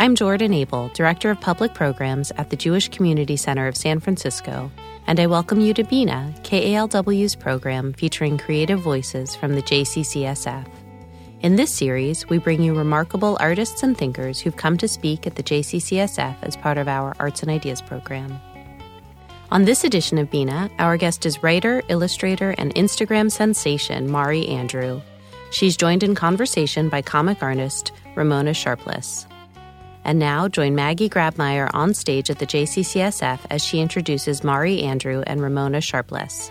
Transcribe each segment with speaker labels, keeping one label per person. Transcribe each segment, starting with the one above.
Speaker 1: I'm Jordan Abel, Director of Public Programs at the Jewish Community Center of San Francisco, and I welcome you to Bina, KALW's program featuring creative voices from the JCCSF. In this series, we bring you remarkable artists and thinkers who've come to speak at the JCCSF as part of our Arts and Ideas program. On this edition of Bina, our guest is writer, illustrator, and Instagram sensation Mari Andrew. She's joined in conversation by comic artist Ramona Sharpless. And now, join Maggie Grabmeyer on stage at the JCCSF as she introduces Mari Andrew and Ramona Sharpless.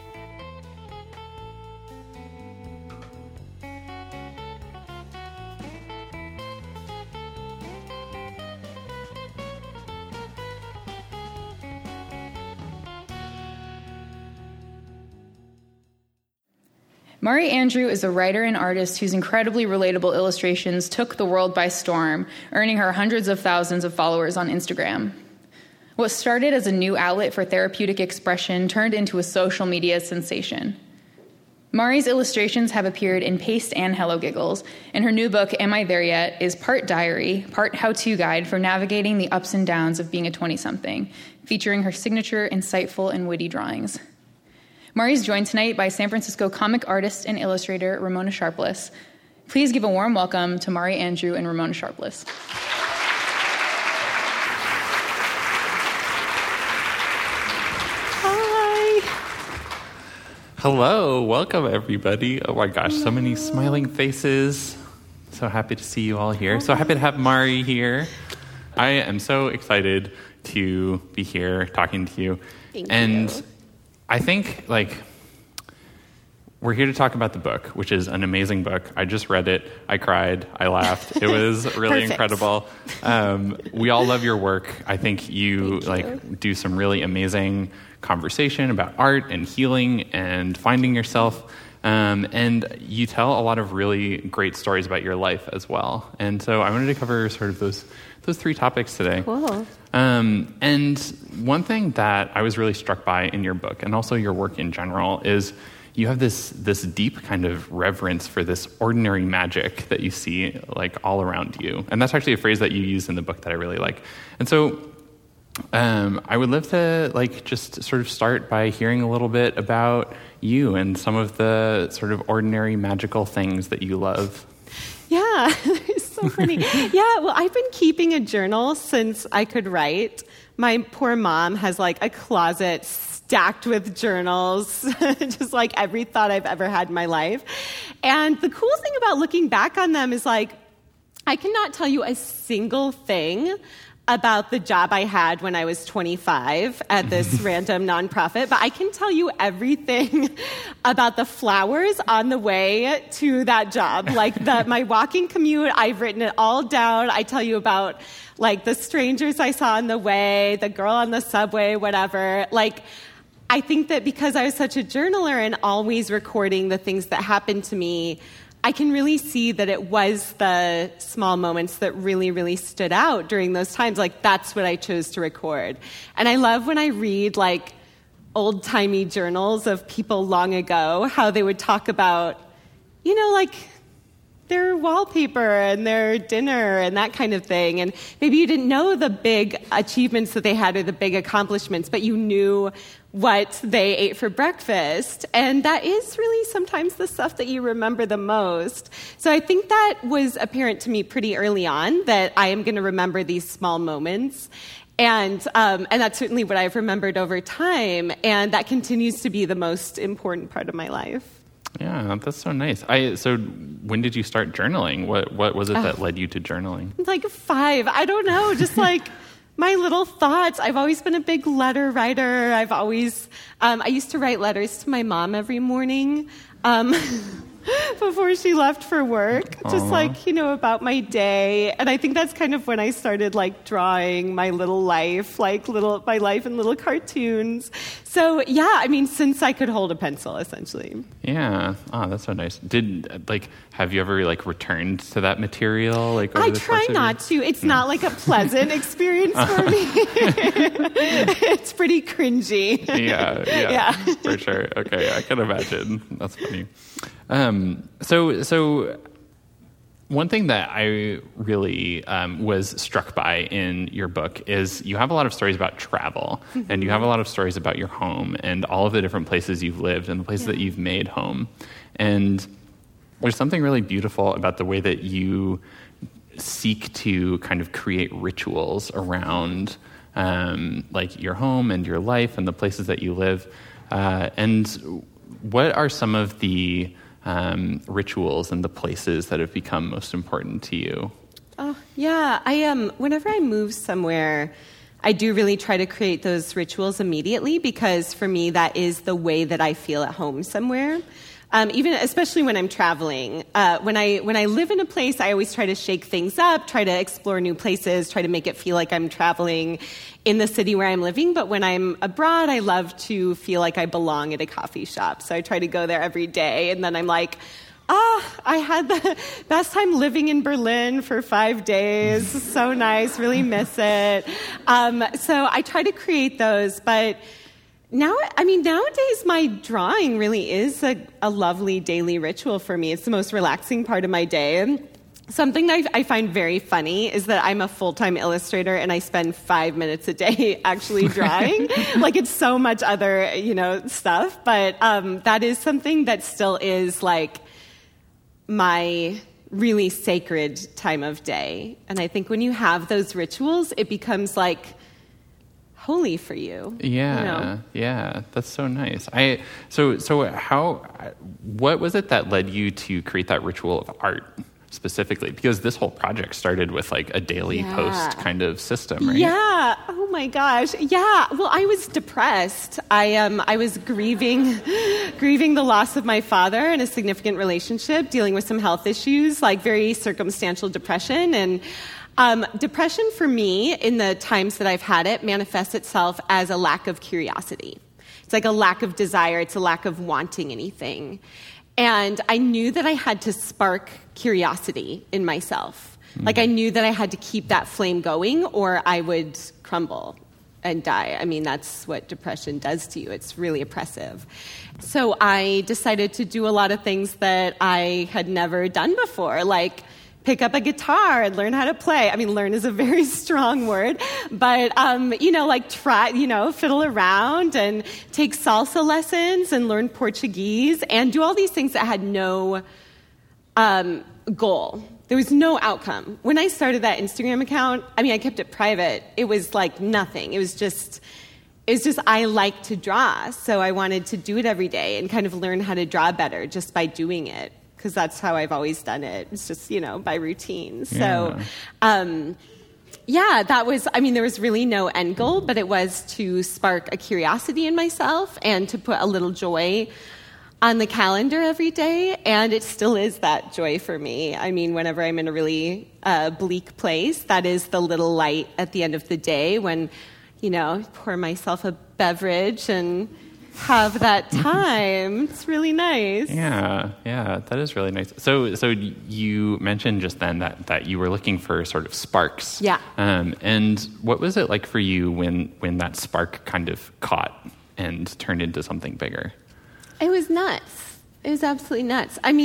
Speaker 2: Mari Andrew is a writer and artist whose incredibly relatable illustrations took the world by storm, earning her hundreds of thousands of followers on Instagram. What started as a new outlet for therapeutic expression turned into a social media sensation. Mari's illustrations have appeared in Paste and Hello Giggles, and her new book, Am I There Yet?, is part diary, part how-to guide for navigating the ups and downs of being a 20-something, featuring her signature, insightful, and witty drawings. Mari's joined tonight by San Francisco comic artist and illustrator Ramona Sharpless. Please give a warm welcome to Mari Andrew and Ramona Sharpless.
Speaker 3: Hi. Hello, welcome everybody. Oh my gosh, so many smiling faces. So happy to see you all here. So happy to have Mari here. I am so excited to be here talking to you.
Speaker 1: Thank
Speaker 3: you.
Speaker 1: You.
Speaker 3: I think, we're here to talk about the book, which is an amazing book. I just read it. I cried. I laughed. It was really incredible. We all love your work. I think you do some really amazing conversation about art and healing and finding yourself. And you tell a lot of really great stories about your life as well. And so I wanted to cover sort of those three topics today.
Speaker 1: Cool.
Speaker 3: And one thing that I was really struck by in your book, and also your work in general, is you have this deep kind of reverence for this ordinary magic that you see all around you. And that's actually a phrase that you use in the book that I really like. And so I would love to just sort of start by hearing a little bit about you and some of the sort of ordinary magical things that you love.
Speaker 4: Yeah, it's so funny. Yeah, well, I've been keeping a journal since I could write. My poor mom has a closet stacked with journals, just every thought I've ever had in my life. And the cool thing about looking back on them is I cannot tell you a single thing about the job I had when I was 25 at this random nonprofit, but I can tell you everything about the flowers on the way to that job. My walking commute, I've written it all down. I tell you about the strangers I saw on the way, the girl on the subway, whatever. I think that because I was such a journaler and always recording the things that happened to me, I can really see that it was the small moments that really, really stood out during those times. That's what I chose to record. And I love when I read, old-timey journals of people long ago, how they would talk about, their wallpaper and their dinner and that kind of thing. And maybe you didn't know the big achievements that they had or the big accomplishments, but you knew what they ate for breakfast. And that is really sometimes the stuff that you remember the most. So I think that was apparent to me pretty early on, that I am going to remember these small moments. And that's certainly what I've remembered over time. And that continues to be the most important part of my life.
Speaker 3: Yeah, that's so nice. So when did you start journaling? What was it that led you to journaling?
Speaker 4: 5. I don't know, just my little thoughts. I've always been a big letter writer. I've always, I used to write letters to my mom every morning. Before she left for work, just about my day. And I think that's kind of when I started drawing my little life, my life in little cartoons. So yeah, since I could hold a pencil, essentially.
Speaker 3: Yeah. Oh, that's so nice. Have you ever returned to that material? Over
Speaker 4: I
Speaker 3: the
Speaker 4: try not to. It's not a pleasant experience for me. It's pretty cringy.
Speaker 3: Yeah, for sure. Okay, I can imagine. That's funny. So One thing that I really was struck by in your book is you have a lot of stories about travel, and you have a lot of stories about your home and all of the different places you've lived and the places that you've made home. And there's something really beautiful about the way that you seek to kind of create rituals around like your home and your life and the places that you live. And what are some of the rituals and the places that have become most important to you?
Speaker 4: Oh, yeah. Whenever I move somewhere, I do really try to create those rituals immediately, because for me, that is the way that I feel at home somewhere. Especially when I'm traveling. When I live in a place, I always try to shake things up, try to explore new places, try to make it feel like I'm traveling in the city where I'm living. But when I'm abroad, I love to feel like I belong at a coffee shop. So I try to go there every day. And then I'm like, I had the best time living in Berlin for 5 days. So nice, really miss it. So I try to create those, but nowadays my drawing really is a lovely daily ritual for me. It's the most relaxing part of my day. Something that I find very funny is that I'm a full-time illustrator and I spend 5 minutes a day actually drawing. Like, it's so much other, stuff. But that is something that still is like my really sacred time of day. And I think when you have those rituals, it becomes like holy for you.
Speaker 3: Yeah, yeah, that's so nice. What was it that led you to create that ritual of art specifically? Because this whole project started with like a daily post kind of system, right?
Speaker 4: Yeah. Oh my gosh. Yeah. Well, I was depressed. I was grieving the loss of my father in a significant relationship, dealing with some health issues, like very circumstantial depression. And depression for me, in the times that I've had it, manifests itself as a lack of curiosity. It's like a lack of desire. It's a lack of wanting anything. And I knew that I had to spark curiosity in myself. Like, I knew that I had to keep that flame going or I would crumble and die. I mean, that's what depression does to you. It's really oppressive. So I decided to do a lot of things that I had never done before, like pick up a guitar and learn how to play. I mean, learn is a very strong word, but, try, fiddle around and take salsa lessons and learn Portuguese and do all these things that had no goal. There was no outcome. When I started that Instagram account, I kept it private. It was like nothing. It was just I like to draw, so I wanted to do it every day and kind of learn how to draw better just by doing it, because that's how I've always done it. It's just, by routine. So, that was, there was really no end goal, but it was to spark a curiosity in myself and to put a little joy on the calendar every day. And it still is that joy for me. Whenever I'm in a really bleak place, that is the little light at the end of the day when, pour myself a beverage and have that time. It's really nice.
Speaker 3: Yeah, that is really nice. So you mentioned just then that you were looking for sort of sparks.
Speaker 4: Yeah.
Speaker 3: And what was it like for you when that spark kind of caught and turned into something bigger?
Speaker 4: It was nuts. It was absolutely nuts. I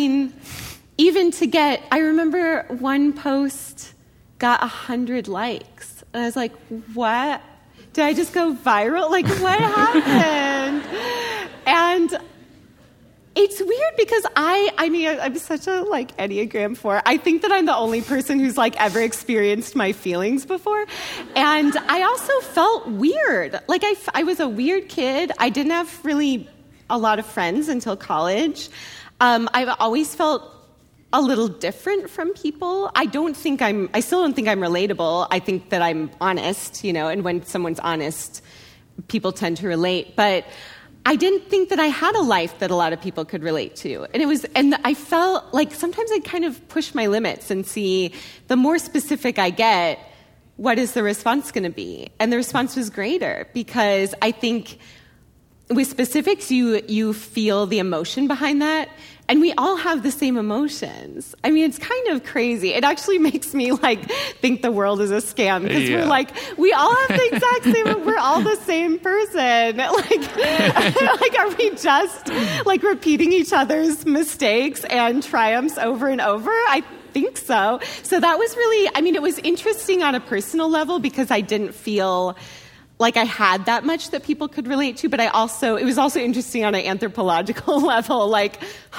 Speaker 4: remember one post got 100 likes. And I was like, what? Did I just go viral? Like, what happened? And it's weird because I'm such a Enneagram 4. I think that I'm the only person who's ever experienced my feelings before. And I also felt weird. I was a weird kid. I didn't have really a lot of friends until college. I've always felt a little different from people. I still don't think I'm relatable. I think that I'm honest, and when someone's honest, people tend to relate. But I didn't think that I had a life that a lot of people could relate to. And I felt like sometimes I kind of push my limits and see the more specific I get, what is the response going to be? And the response was greater, because I think with specifics, you feel the emotion behind that. And we all have the same emotions. I mean, it's kind of crazy. It actually makes me think the world is a scam because we all have the exact same. We're all the same person. Are we just repeating each other's mistakes and triumphs over and over? I think so. So that was really. I mean, it was interesting on a personal level because I didn't feel like I had that much that people could relate to, but it was also interesting on an anthropological level, all right.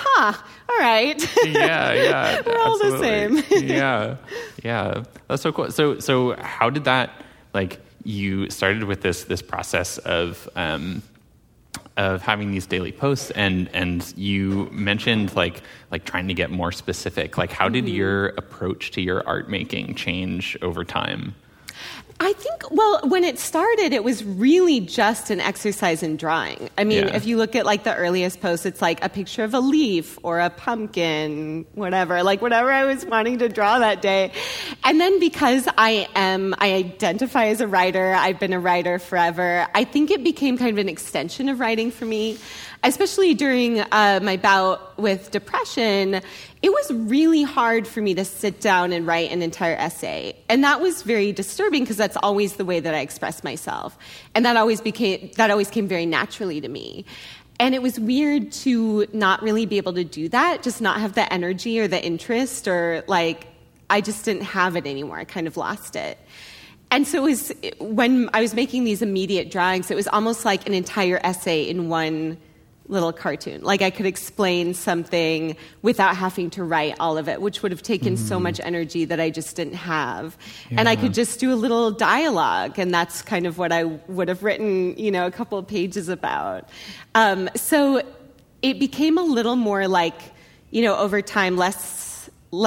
Speaker 3: Yeah,
Speaker 4: we're all the same.
Speaker 3: yeah. That's so cool. So how did that, you started with this process of having these daily posts, and you mentioned trying to get more specific. How did your approach to your art making change over time?
Speaker 4: I think, when it started, it was really just an exercise in drawing. I mean, if you look at the earliest posts, it's a picture of a leaf or a pumpkin, whatever I was wanting to draw that day. And then because I identify as a writer, I've been a writer forever, I think it became kind of an extension of writing for me. Especially during my bout with depression, it was really hard for me to sit down and write an entire essay. And that was very disturbing because that's always the way that I express myself. And that always came very naturally to me. And it was weird to not really be able to do that, just not have the energy or the interest, or I just didn't have it anymore. I kind of lost it. And so it was, when I was making these immediate drawings, it was almost like an entire essay in one little cartoon. I could explain something without having to write all of it, which would have taken so much energy that I just didn't have. Yeah. And I could just do a little dialogue, and that's kind of what I would have written, a couple of pages about. So it became a little more over time, less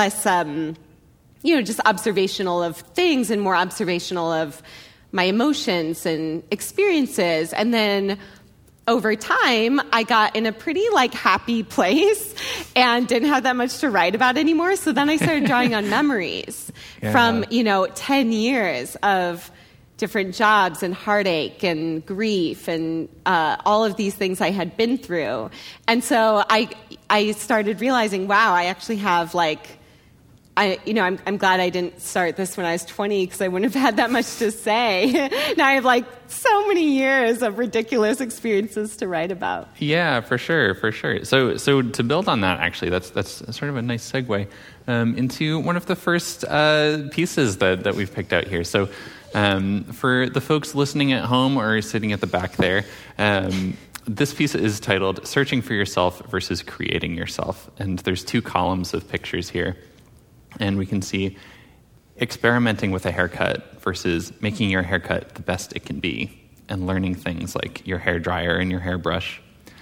Speaker 4: just observational of things and more observational of my emotions and experiences. And then over time, I got in a pretty happy place and didn't have that much to write about anymore. So then I started drawing on memories from 10 years of different jobs and heartache and grief and all of these things I had been through. And so I started realizing, wow, I actually have I'm glad I didn't start this when I was 20 because I wouldn't have had that much to say. Now I have so many years of ridiculous experiences to write about.
Speaker 3: Yeah, for sure. So to build on that, actually, that's sort of a nice segue into one of the first pieces that we've picked out here. So for the folks listening at home or sitting at the back there, this piece is titled "Searching for Yourself versus Creating Yourself," and there's 2 columns of pictures here. And we can see experimenting with a haircut versus making your haircut the best it can be, and learning things like your hair dryer and your hairbrush,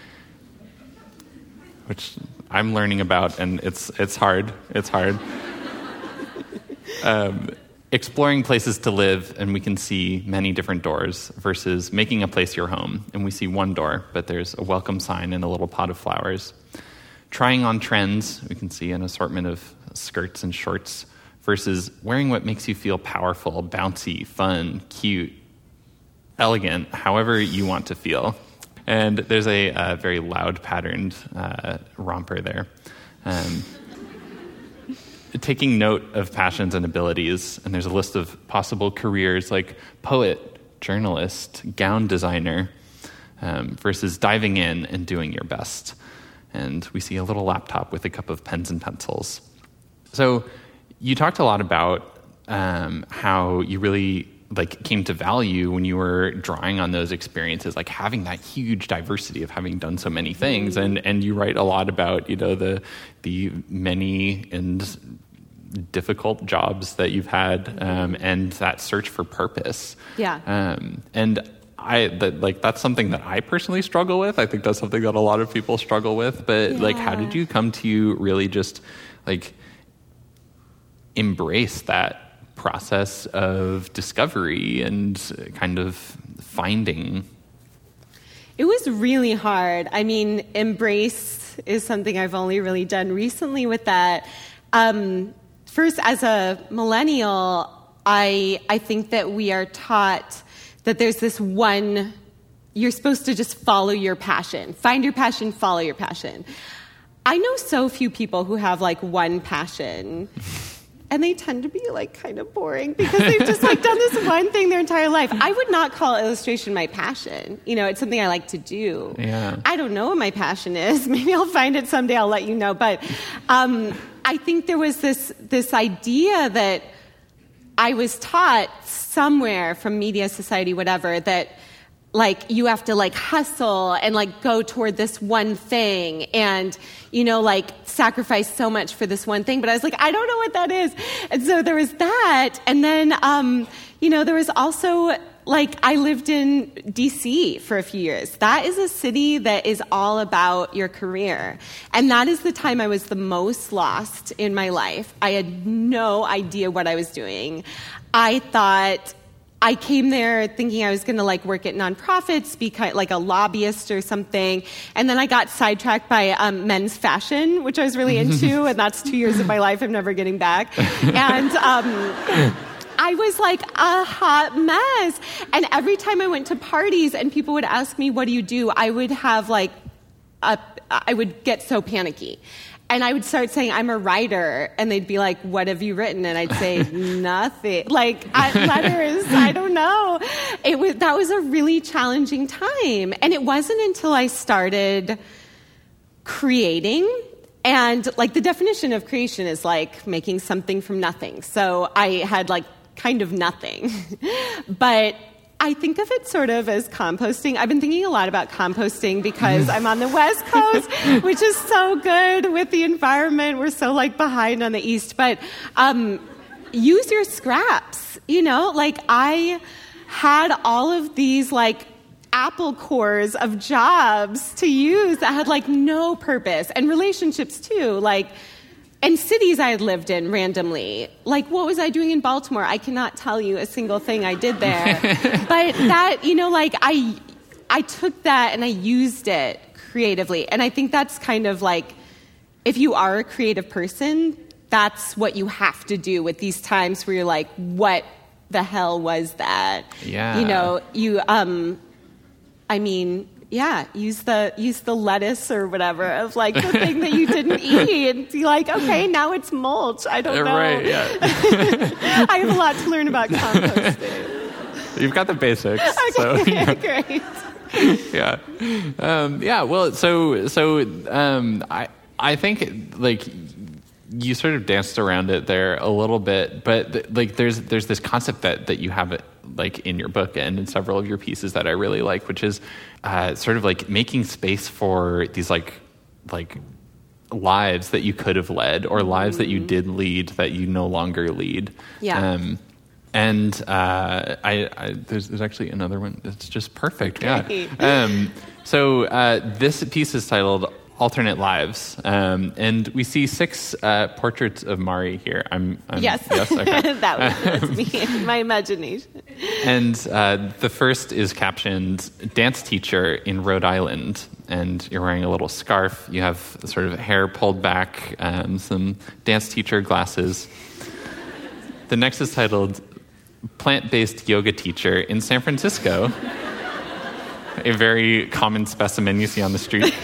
Speaker 3: which I'm learning about, and it's hard. It's hard. Exploring places to live, and we can see many different doors, versus making a place your home, and we see one door, but there's a welcome sign and a little pot of flowers. Trying on trends, we can see an assortment of skirts and shorts, versus wearing what makes you feel powerful, bouncy, fun, cute, elegant, however you want to feel. And there's a very loud patterned romper there. Taking note of passions and abilities, and there's a list of possible careers like poet, journalist, gown designer, versus diving in and doing your best. And we see a little laptop with a cup of pens and pencils. So you talked a lot about how you really came to value when you were drawing on those experiences, having that huge diversity of having done so many things. And you write a lot about, the many and difficult jobs that you've had, and that search for purpose.
Speaker 4: Yeah.
Speaker 3: And that's something that I personally struggle with. I think that's something that a lot of people struggle with. But how did you come to really just embrace that process of discovery and kind of finding?
Speaker 4: It was really hard. I mean, embrace is something I've only really done recently with that. First, as a millennial, I think that we are taught that there's this one you're supposed to just follow your passion. Find your passion, follow your passion. I know so few people who have like one passion, and they tend to be like kind of boring because they've just like done this one thing their entire life. I would not call illustration my passion. You know, it's something I like to do.
Speaker 3: Yeah.
Speaker 4: I don't know what my passion is. Maybe I'll find it someday. I'll let you know. But I think there was this idea that I was taught somewhere from media, society, whatever, that like you have to like hustle and like go toward this one thing and, you know, like sacrifice so much for this one thing. But I was like, I don't know what that is. And so there was that. And then, you know, there was also like I lived in DC for a few years. That is a city that is all about your career. And that is the time I was the most lost in my life. I had no idea what I was doing. I thought I came there thinking I was going to like work at nonprofits, be like a lobbyist or something. And then I got sidetracked by men's fashion, which I was really into. And that's 2 years of my life I'm never getting back. And I was like a hot mess. And every time I went to parties and people would ask me, what do you do? I would have like, I would get so panicky. And I would start saying, I'm a writer. And they'd be like, what have you written? And I'd say, nothing. Like, letters, I don't know. That was a really challenging time. And it wasn't until I started creating. And, like, the definition of creation is, like, making something from nothing. So I had, like, kind of nothing. But I think of it sort of as composting. I've been thinking a lot about composting because I'm on the West Coast, which is so good with the environment. We're so like behind on the East. But use your scraps, you know? Like I had all of these like apple cores of jobs to use that had like no purpose, and relationships too, like, and cities I had lived in randomly. Like, what was I doing in Baltimore? I cannot tell you a single thing I did there. But that, you know, like, I took that and I used it creatively. And I think that's kind of like, if you are a creative person, that's what you have to do with these times where you're like, what the hell was that?
Speaker 3: Yeah.
Speaker 4: You know, I mean, yeah, use the lettuce or whatever of like the thing that you didn't eat and be like, okay, now it's mulch. I don't know.
Speaker 3: Right, yeah.
Speaker 4: I have a lot to learn about composting.
Speaker 3: You've got the basics.
Speaker 4: Okay,
Speaker 3: so, yeah.
Speaker 4: Great.
Speaker 3: Yeah. Yeah, well, I think like you sort of danced around it there a little bit, but like there's this concept that you have it like in your book and in several of your pieces that I really like, which is sort of like making space for these like lives that you could have led or lives that you did lead that you no longer lead.
Speaker 4: Yeah.
Speaker 3: And there's actually another one that's just perfect.
Speaker 4: Great.
Speaker 3: Yeah. So this piece is titled Alternate Lives, and we see 6 portraits of Mari here.
Speaker 4: Yes.
Speaker 3: Okay.
Speaker 4: That's me, my imagination.
Speaker 3: And the first is captioned "Dance Teacher in Rhode Island," and you're wearing a little scarf. You have sort of hair pulled back, some dance teacher glasses. The next is titled "Plant-Based Yoga Teacher in San Francisco," a very common specimen you see on the street.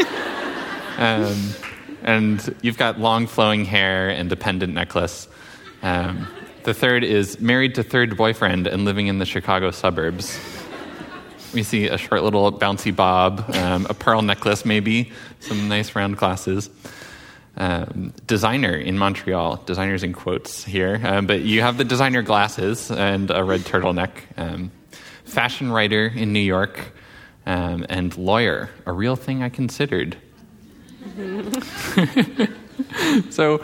Speaker 3: And you've got long flowing hair and a pendant necklace. The third is married to third boyfriend and living in the Chicago suburbs. We see a short little bouncy bob, a pearl necklace maybe, some nice round glasses. Designer in Montreal, designers in quotes here, but you have the designer glasses and a red turtleneck. Fashion writer in New York, and lawyer, a real thing I considered. So,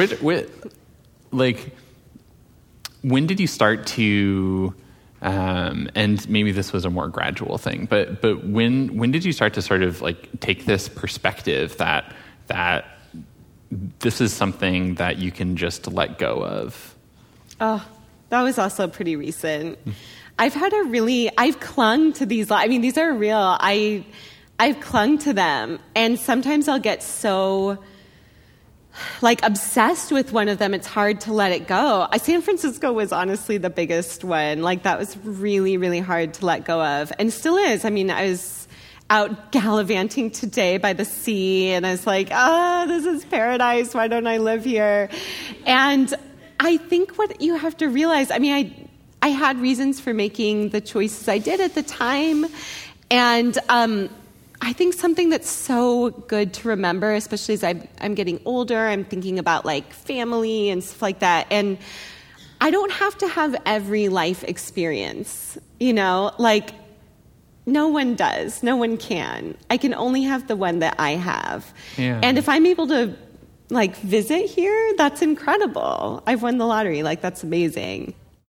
Speaker 3: when did you start to, and maybe this was a more gradual thing, but when did you start to sort of like take this perspective that this is something that you can just let go of?
Speaker 4: Oh, that was also pretty recent. I've clung to these. I mean, these are real. I've clung to them, and sometimes I'll get so like obsessed with one of them. It's hard to let it go. San Francisco was honestly the biggest one. Like that was really, really hard to let go of, and still is. I mean, I was out gallivanting today by the sea, and I was like, this is paradise. Why don't I live here? And I think what you have to realize, I mean, I had reasons for making the choices I did at the time, and I think something that's so good to remember, especially as I'm getting older, I'm thinking about like family and stuff like that. And I don't have to have every life experience, like no one does, no one can. I can only have the one that I have.
Speaker 3: Yeah.
Speaker 4: And if I'm able to like visit here, that's incredible. I've won the lottery. Like that's amazing.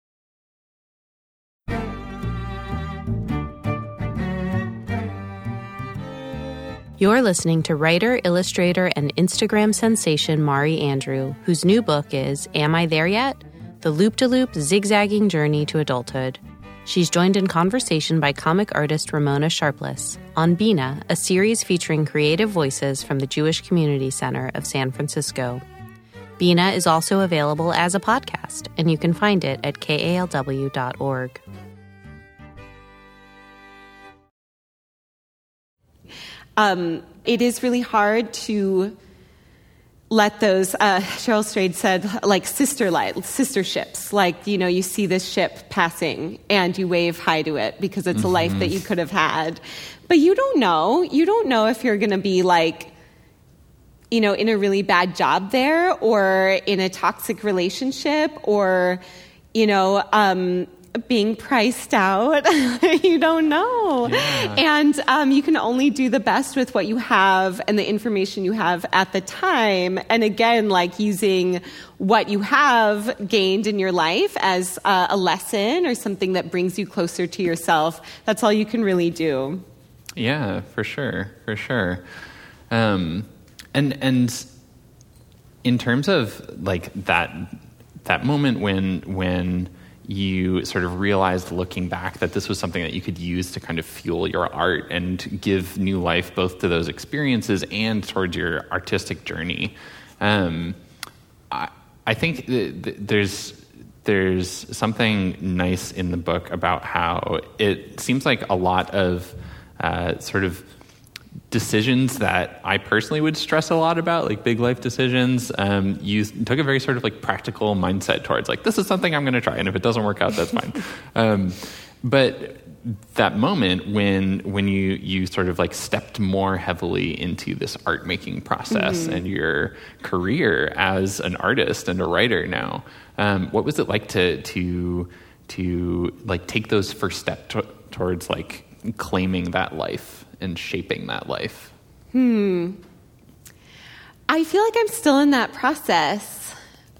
Speaker 1: You're listening to writer, illustrator, and Instagram sensation Mari Andrew, whose new book is Am I There Yet? The Loop-de-Loop Zigzagging Journey to Adulthood. She's joined in conversation by comic artist Ramona Sharpless on Bina, a series featuring creative voices from the Jewish Community Center of San Francisco. Bina is also available as a podcast, and you can find it at kalw.org.
Speaker 4: It is really hard to let those, Cheryl Strayed said, like sister ships. Like, you see this ship passing and you wave hi to it because it's a life that you could have had. But you don't know. You don't know if you're going to be like, in a really bad job there or in a toxic relationship or, being priced out. You don't know. Yeah. And you can only do the best with what you have and the information you have at the time. And again, like using what you have gained in your life as a lesson or something that brings you closer to yourself. That's all you can really do.
Speaker 3: Yeah, for sure. For sure. And in terms of like that moment when you sort of realized looking back that this was something that you could use to kind of fuel your art and give new life both to those experiences and towards your artistic journey. I think there's something nice in the book about how it seems like a lot of sort of decisions that I personally would stress a lot about, like big life decisions, you took a very sort of like practical mindset towards like, this is something I'm going to try, and if it doesn't work out, that's fine. But that moment when you sort of like stepped more heavily into this art making process and your career as an artist and a writer now, what was it like to like take those first steps towards like claiming that life and shaping that life?
Speaker 4: I feel like I'm still in that process.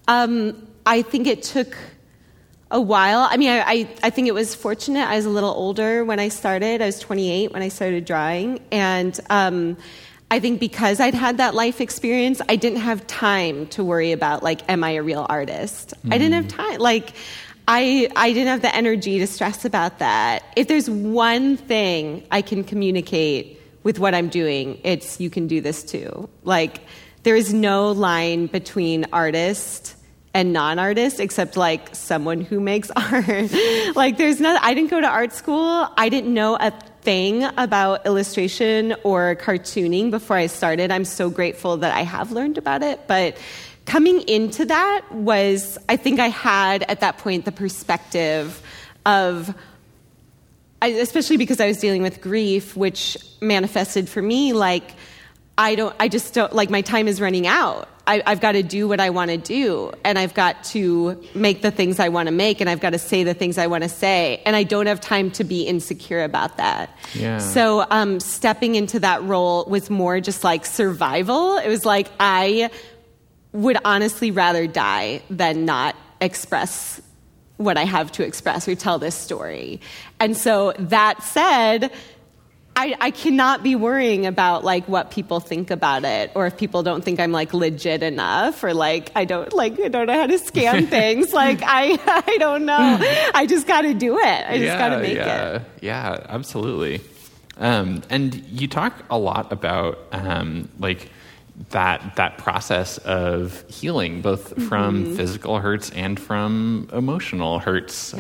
Speaker 4: I think it took a while. I mean, I think it was fortunate. I was a little older when I started. I was 28 when I started drawing. And I think because I'd had that life experience, I didn't have time to worry about, like, am I a real artist? I didn't have time. Like, I didn't have the energy to stress about that. If there's one thing I can communicate with what I'm doing, it's you can do this too. Like, there is no line between artist and non-artist except like someone who makes art. Like, I didn't go to art school. I didn't know a thing about illustration or cartooning before I started. I'm so grateful that I have learned about it, but coming into that was, I think I had at that point the perspective of, especially because I was dealing with grief, which manifested for me like, I just don't, like, my time is running out. I've got to do what I want to do, and I've got to make the things I want to make, and I've got to say the things I want to say, and I don't have time to be insecure about that.
Speaker 3: Yeah.
Speaker 4: So stepping into that role was more just like survival. It was like I would honestly rather die than not express what I have to express or tell this story. And so that said, I cannot be worrying about like what people think about it, or if people don't think I'm like legit enough, or like I don't know how to scam things. Like I don't know. I just got to do it. I just got to make it.
Speaker 3: Yeah, absolutely. And you talk a lot about like that process of healing, both from physical hurts and from emotional hurts.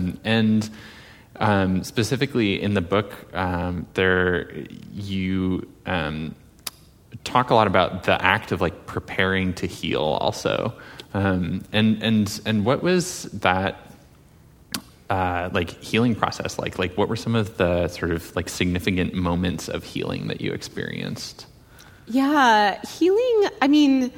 Speaker 3: Specifically in the book, you talk a lot about the act of like preparing to heal also. And what was that like healing process like? Like, what were some of the sort of like significant moments of healing that you experienced?
Speaker 4: Yeah, healing, I mean,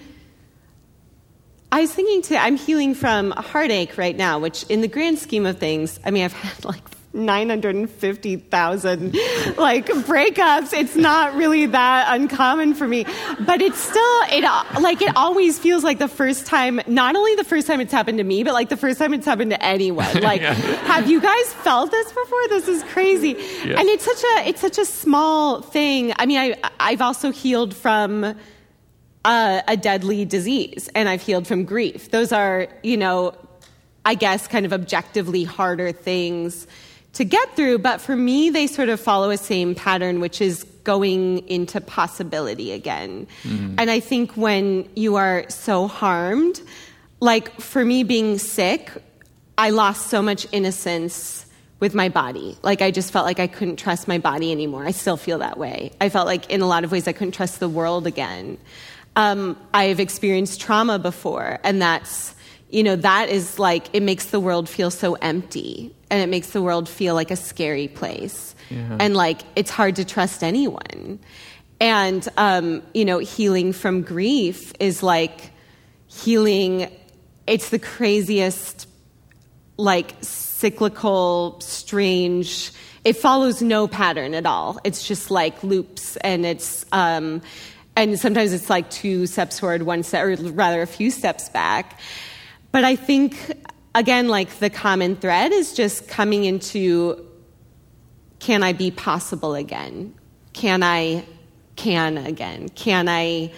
Speaker 4: I was thinking I'm healing from a heartache right now, which in the grand scheme of things, I mean, I've had like 950,000 like breakups. It's not really that uncommon for me, but it's still, it always feels like the first time, not only the first time it's happened to me, but like the first time it's happened to anyone. Like, have you guys felt this before? This is crazy. Yeah. And it's such a small thing. I mean, I've also healed from a deadly disease, and I've healed from grief. Those are, I guess kind of objectively harder things to get through, but for me, they sort of follow a same pattern, which is going into possibility again. And I think when you are so harmed, like for me being sick, I lost so much innocence with my body. Like I just felt like I couldn't trust my body anymore. I still feel that way. I felt like in a lot of ways I couldn't trust the world again. I've experienced trauma before, and that's, that is like, it makes the world feel so empty, and it makes the world feel like a scary place. Yeah. And like, it's hard to trust anyone. And, healing from grief is like healing, it's the craziest, like cyclical, strange, it follows no pattern at all. It's just like loops, and it's, and sometimes it's like 2 steps forward, 1 step, or rather a few steps back. But I think, again, like the common thread is just coming into, can I be possible again? Can I again? Can I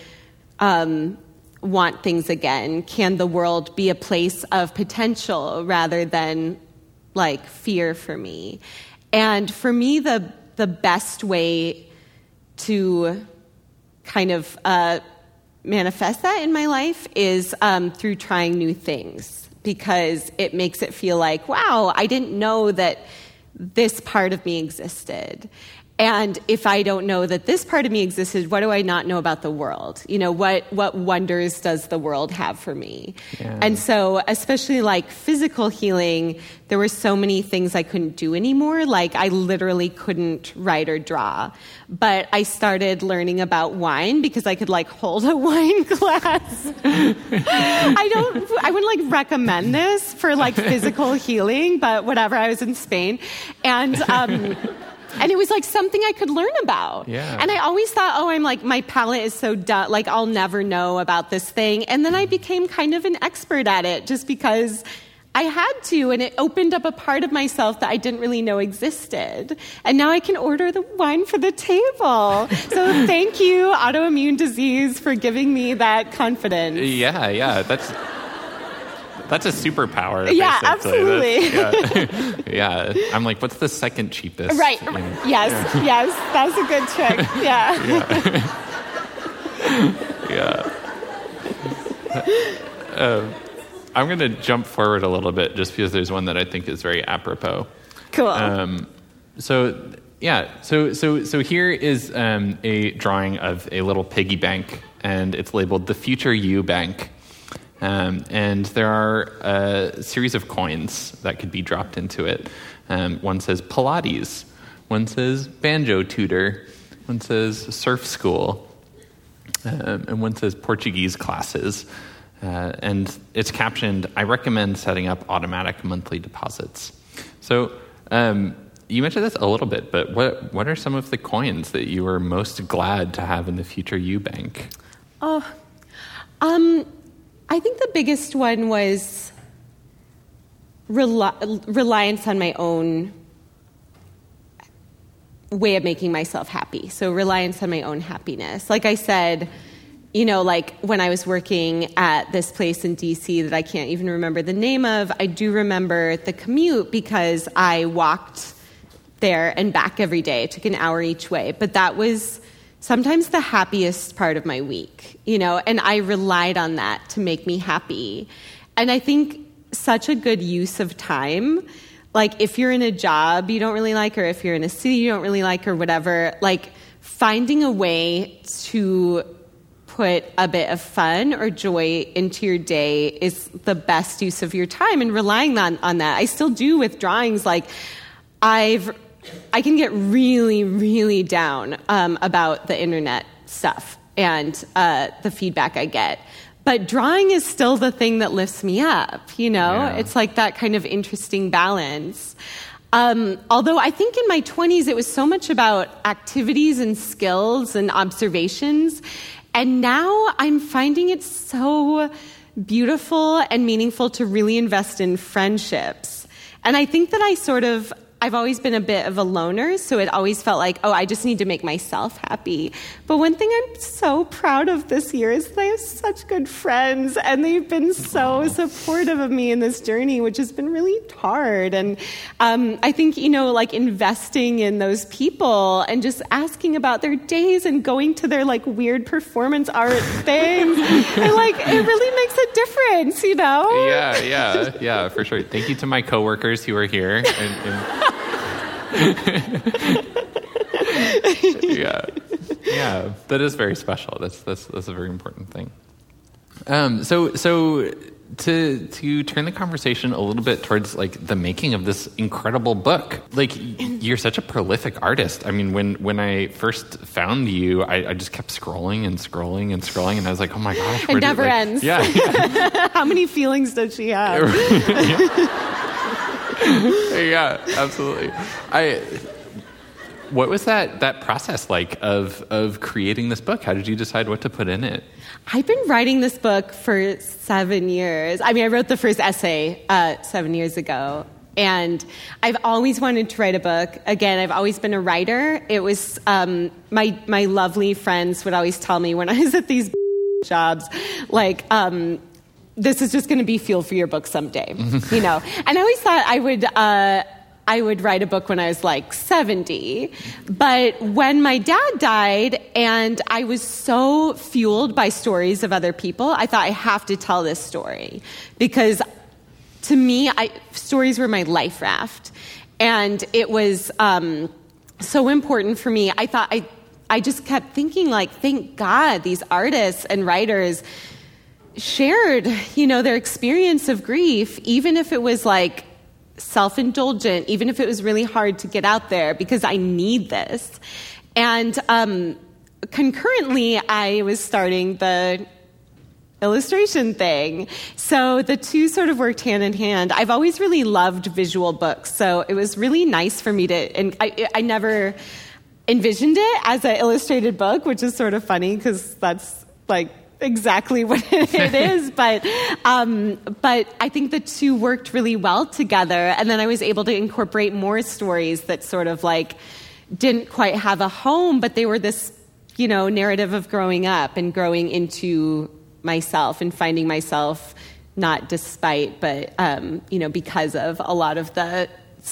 Speaker 4: want things again? Can the world be a place of potential rather than like fear for me? And for me, the best way to kind of manifest that in my life is through trying new things, because it makes it feel like, wow, I didn't know that this part of me existed. And if I don't know that this part of me existed, what do I not know about the world? What wonders does the world have for me? Yeah. And so, especially like physical healing, there were so many things I couldn't do anymore. Like I louldn't couldn't write or draw. But I started learning about wine because I could like hold a wine glass. I wouldn't like recommend this for like physical healing, but whatever, I was in Spain. And it was like something I could learn about. Yeah. And I always thought, I'm like, my palate is so dumb, like I'll never know about this thing. And then I became kind of an expert at it just because I had to, and it opened up a part of myself that I didn't really know existed. And now I can order the wine for the table. So thank you, autoimmune disease, for giving me that confidence.
Speaker 3: Yeah, that's a superpower.
Speaker 4: Yeah,
Speaker 3: basically. Absolutely. Yeah. I'm like, what's the second cheapest?
Speaker 4: Right. Yes. That's a good trick. Yeah.
Speaker 3: I'm going to jump forward a little bit just because there's one that I think is very apropos.
Speaker 4: Cool.
Speaker 3: So here is a drawing of a little piggy bank, and it's labeled the Future You Bank. And there are a series of coins that could be dropped into it. One says Pilates. One says banjo tutor. One says surf school. And one says Portuguese classes. And it's captioned, I recommend setting up automatic monthly deposits. So you mentioned this a little bit, but what are some of the coins that you were most glad to have in the Future You Bank?
Speaker 4: I think the biggest one was reliance on my own way of making myself happy. So reliance on my own happiness. Like I said, like when I was working at this place in DC that I can't even remember the name of, I do remember the commute because I walked there and back every day. It took an hour each way. But that was sometimes the happiest part of my week, and I relied on that to make me happy. And I think such a good use of time, like if you're in a job you don't really like, or if you're in a city you don't really like, or whatever, like finding a way to put a bit of fun or joy into your day is the best use of your time, and relying on that. I still do with drawings. Like I can get really, really down about the internet stuff and the feedback I get. But drawing is still the thing that lifts me up, Yeah. It's like that kind of interesting balance. Although I think in my 20s it was so much about activities and skills and observations. And now I'm finding it so beautiful and meaningful to really invest in friendships. And I think that I've always been a bit of a loner, so it always felt like, I just need to make myself happy. But one thing I'm so proud of this year is that I have such good friends, and they've been so supportive of me in this journey, which has been really hard. And I think, like investing in those people and just asking about their days and going to their like weird performance art things, and like it really makes a difference,
Speaker 3: Yeah, for sure. Thank you to my coworkers who are here. Yeah, that is very special. That's a very important thing. So to turn the conversation a little bit towards like the making of this incredible book, like you're such a prolific artist. I mean, when I first found you, I just kept scrolling and scrolling and scrolling, and I was like, oh my gosh,
Speaker 4: it never ends.
Speaker 3: Yeah.
Speaker 4: How many feelings does she have?
Speaker 3: Yeah, absolutely. What was that process like of creating this book? How did you decide what to put in it?
Speaker 4: I've been writing this book for 7 years. I mean, I wrote the first essay 7 years ago, and I've always wanted to write a book. Again, I've always been a writer. It was my lovely friends would always tell me when I was at these jobs, like, this is just going to be fuel for your book someday, And I always thought I would write a book when I was like 70. But when my dad died and I was so fueled by stories of other people, I thought I have to tell this story. Because to me, stories were my life raft. And it was so important for me. I thought I just kept thinking, like, thank God these artists and writers shared, their experience of grief, even if it was like self-indulgent, even if it was really hard to get out there, because I need this. And concurrently, I was starting the illustration thing. So the two sort of worked hand in hand. I've always really loved visual books, so it was really nice for me to, and I never envisioned it as an illustrated book, which is sort of funny because that's like exactly what it is, but I think the two worked really well together, and then I was able to incorporate more stories that sort of like didn't quite have a home, but they were this, narrative of growing up and growing into myself and finding myself, not despite, but because of a lot of the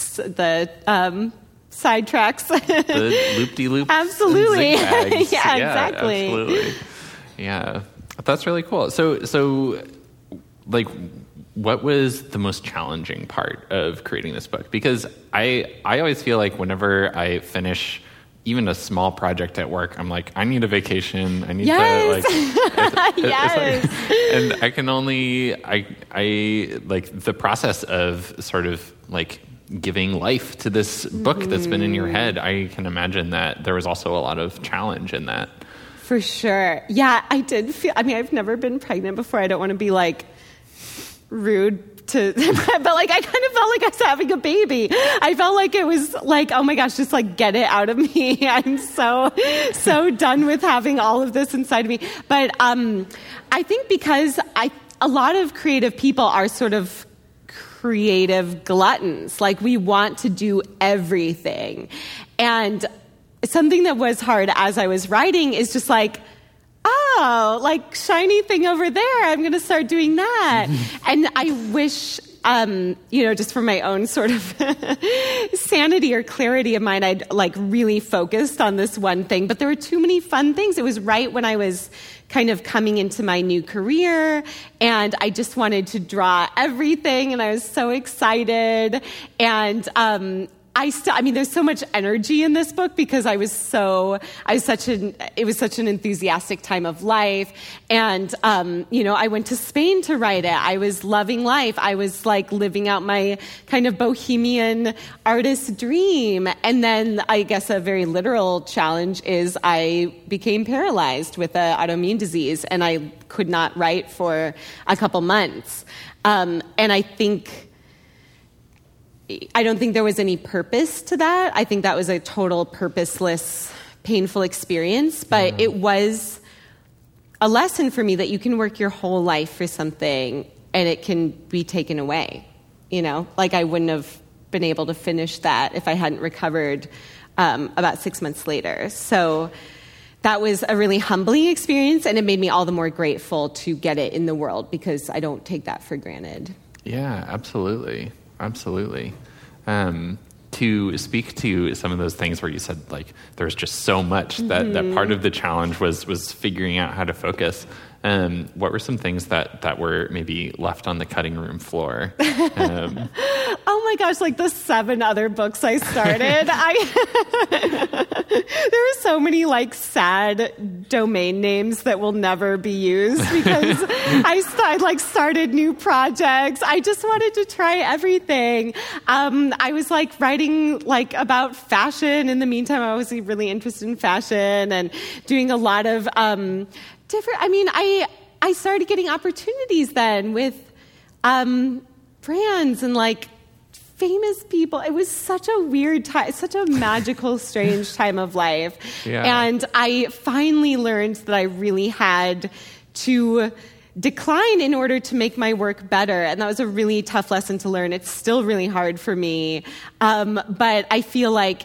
Speaker 4: sidetracks,
Speaker 3: the loop-de-loops,
Speaker 4: absolutely,
Speaker 3: yeah,
Speaker 4: exactly,
Speaker 3: absolutely, yeah. That's really cool. So, like, what was the most challenging part of creating this book? Because I always feel like whenever I finish even a small project at work, I'm like, I need a vacation. I need to, like...
Speaker 4: Yes.
Speaker 3: And I can only... I like, the process of sort of, like, giving life to this book that's been in your head, I can imagine that there was also a lot of challenge in that.
Speaker 4: For sure. Yeah, I did feel... I mean, I've never been pregnant before. I don't want to be, like, rude to... But, like, I kind of felt like I was having a baby. I felt like it was, like, oh, my gosh, just, like, get it out of me. I'm so done with having all of this inside of me. But I think because a lot of creative people are sort of creative gluttons. Like, we want to do everything. And... something that was hard as I was writing is just like, oh, like shiny thing over there, I'm going to start doing that. And I wish just for my own sort of sanity or clarity of mind, I'd like really focused on this one thing. But there were too many fun things. It was right when I was kind of coming into my new career, and I just wanted to draw everything, and I was so excited. And there's so much energy in this book because it was such an enthusiastic time of life. And, I went to Spain to write it. I was loving life. I was like living out my kind of bohemian artist dream. And then I guess a very literal challenge is I became paralyzed with an autoimmune disease, and I could not write for a couple months. And I don't think there was any purpose to that. I think that was a total purposeless, painful experience, but it was a lesson for me that you can work your whole life for something and it can be taken away. Like I wouldn't have been able to finish that if I hadn't recovered about 6 months later. So that was a really humbling experience, and it made me all the more grateful to get it in the world because I don't take that for granted.
Speaker 3: Yeah, absolutely. Absolutely. To speak to some of those things where you said, like, there's just so much that part of the challenge was figuring out how to focus. What were some things that were maybe left on the cutting room floor?
Speaker 4: Oh my gosh, like the 7 other books I started. There were so many like sad domain names that will never be used because I started new projects. I just wanted to try everything. I was like writing like about fashion. In the meantime, I was really interested in fashion and doing a lot of I started getting opportunities then with brands and like famous people. It was such a weird time, such a magical, strange time of life. Yeah. And I finally learned that I really had to decline in order to make my work better. And that was a really tough lesson to learn. It's still really hard for me. But I feel like,